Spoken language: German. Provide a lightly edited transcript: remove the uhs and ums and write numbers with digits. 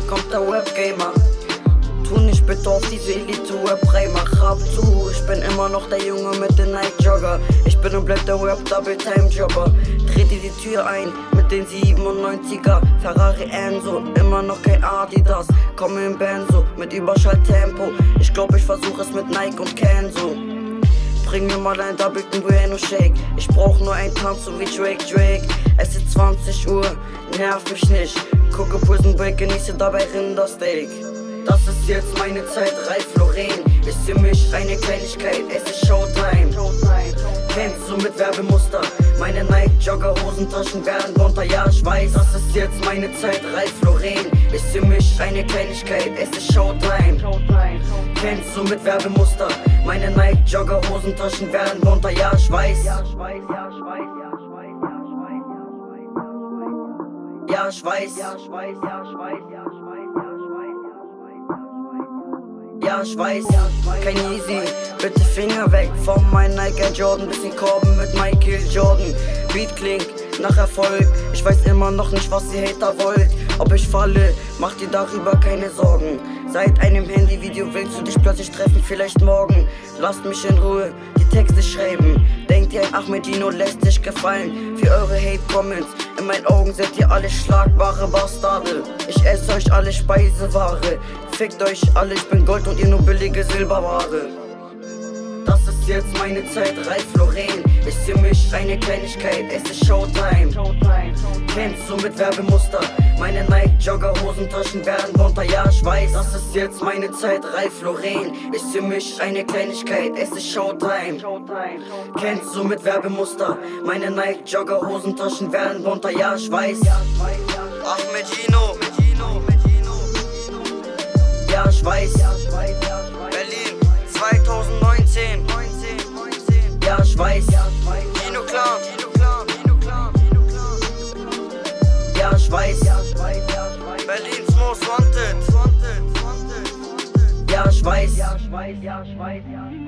kommt der Webgamer. Tu nicht bitte auf diese Elite-Rap-Rei, mach ab zu. Ich bin immer noch der Junge mit den Nike-Jogger. Ich bin und bleib der Rap-Double-Time-Jobber. Trete die Tür ein mit den 97er Ferrari Enzo, immer noch kein Adidas. Komme im Benzo mit Überschalltempo. Ich glaub, ich versuch es mit Nike und Kenzo. Bring mir mal einen doppelten Bueno Shake. Ich brauch nur einen Tanz, so wie Drake. Es ist 20 Uhr, nerv mich nicht. Gucke Prison Break, genieße dabei Rindersteak. Das ist jetzt meine Zeit, Ralph Lauren. Ist für mich eine Kleinigkeit, es ist Showtime. Kennst du mit Werbemuster? Meine Nike-Jogger-Hosentaschen werden bunter, ja ich weiß. Das ist jetzt meine Zeit, Ralph Lauren. Ist für mich eine Kleinigkeit, es ist Showtime. Kennst du mit Werbemuster? Meine Nike-Jogger-Hosentaschen werden bunter, ja ich weiß. Ja ich weiß. Ja, ich weiß, kein Easy, bitte Finger weg von meinem Nike Air Jordan. Bisschen Korben mit Michael Jordan. Beat klingt nach Erfolg, ich weiß immer noch nicht, was ihr Hater wollt. Ob ich falle, macht dir darüber keine Sorgen. Seit einem Handyvideo willst du dich plötzlich treffen, vielleicht morgen. Lasst mich in Ruhe, die Texte schreiben. Denkt ihr, ein Ahmedino lässt sich gefallen? Für eure Hate-Comments, in meinen Augen seid ihr alle schlagbare Bastarde. Ich esse euch alle Speiseware. Fickt euch alle, ich bin Gold und ihr nur billige Silberware. Das ist jetzt meine Zeit, Ralph Lauren. Ist für mich eine Kleinigkeit, es ist Showtime. Kennst du mit Werbemuster? Meine Nike-Jogger-Hosentaschen werden bunter, ja ich weiß. Das ist jetzt meine Zeit, Ralph Lauren. Ist für mich eine Kleinigkeit, es ist Showtime. Kennst du mit Werbemuster? Meine Nike-Jogger-Hosentaschen werden bunter, ja ich weiß. Ahmedino. Ja ich weiß. Berlin 2019. Ja ich weiß. Kino Clan. Ja ich weiß. Berlin's Most Wanted. Ja ich weiß.